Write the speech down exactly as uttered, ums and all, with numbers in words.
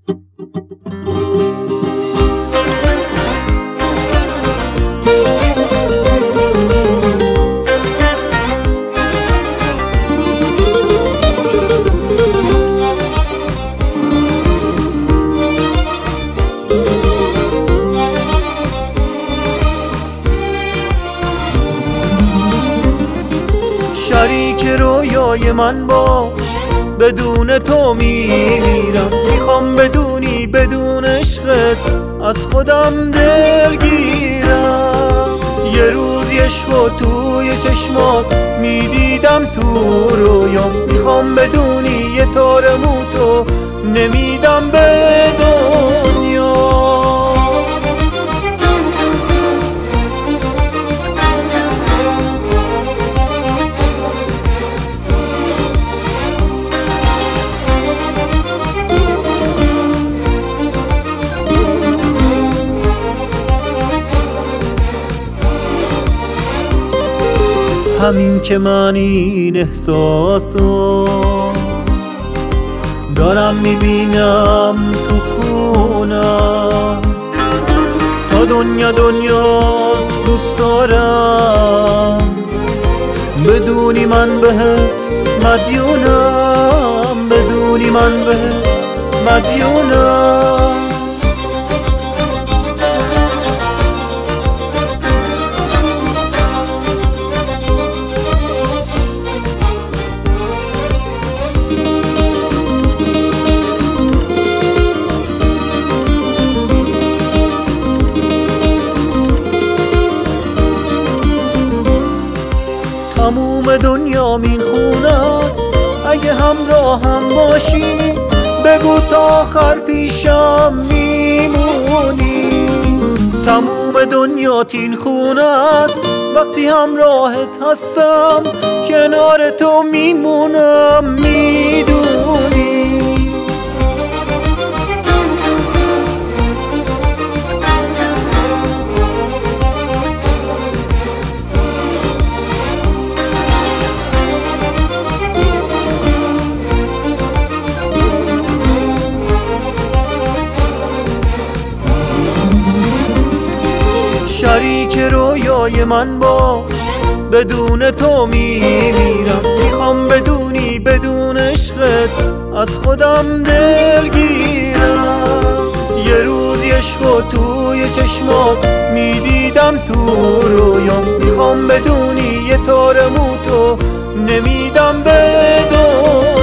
شریک رویای من باش، بدون تو میمیرم. میخوام بدونی بدون عشقت از خودم دلگیرم. یه روز عشقو توی چشمات میدیدم تو رویام. میخوام بدونی یه تار موتو نمیدم به دنیا. همین که من این احساسو دارم میبینم تو خونم، تا دنیا دنیاست دوست دارم بدونی من بهت مدیونم، بدونی من بهت مدیونم. تموم دنیا این خونه است، اگه همراه هم باشی بگو تا آخر پیشم میمونی. تموم دنیا این خونه است، وقتی همراهت هستم کنار تو میمونم میدونی. شریک رویای من باش، بدون تو میمیرم. میخوام بدونی بدون عشقت از خودم دلگیرم. یه روز عشقو توی چشمات میدیدم تو رویام. میخوام بدونی یه تار موتو نمیدم به دنیا.